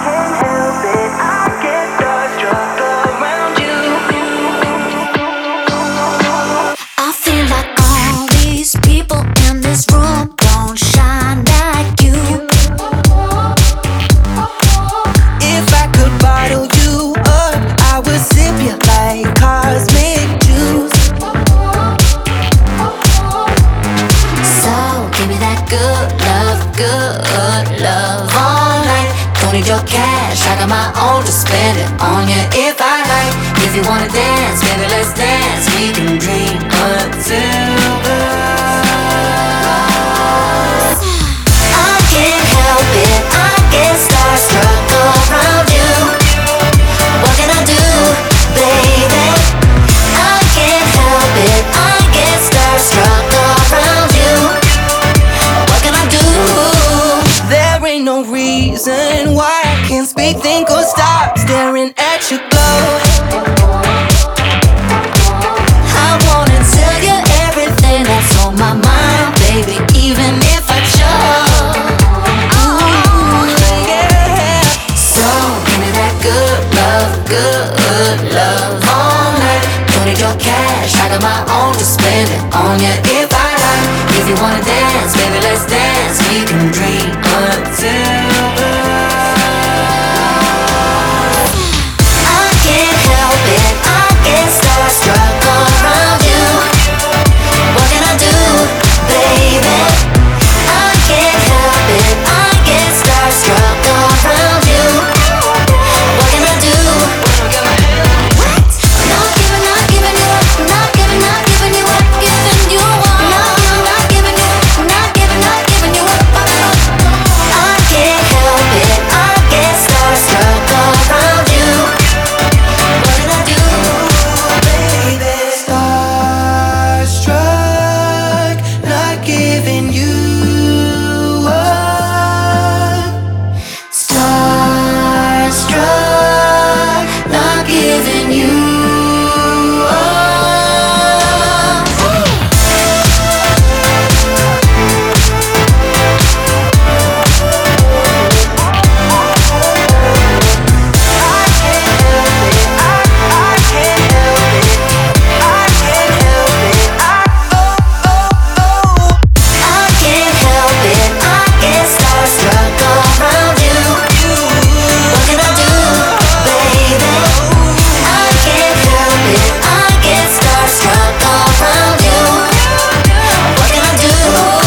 can't help it, I get starstruck around you. I feel like all these people in this room don't shine like you. If I could bottle you up, I would sip you like cosmic juice. So give me that good love all night. Don't need your cash, I got my own to spend it on you if I like. If you wanna dance, baby, let's dance. We can dream until I can't help it, I get starstruck around you. What can I do, baby? I can't help it, I get starstruck around you. What can I do? there ain't no reason why I can't speak, think, or stop staring at your glow. I wanna tell you everything that's on my mind, baby, even if I chose. Yeah. So give me that good love all night. Don't need your cash, I got my own to spend it on you if I like. If you wanna dance, baby, let's dance. We can dream until I can't help it, I get starstruck around you. What can I do, baby? I can't help it, I get starstruck around you. What can I do? What? Not giving you up, not giving you up, giving you up. Not giving you up. I can't help it, I get starstruck around you. What can I do, baby? Starstruck, not giving you up. Starstruck, not giving you up. I can't help it, I get starstruck around you. What can I do, baby? I can't help it, I get starstruck around you. What can I do?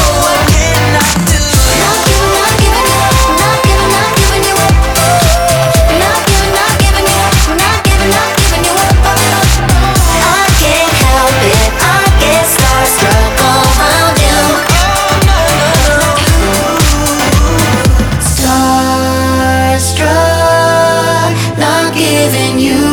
Not giving you up, not giving you up. Not giving you up, not giving you up. I can't help it, I get starstruck around you. Starstruck, not giving you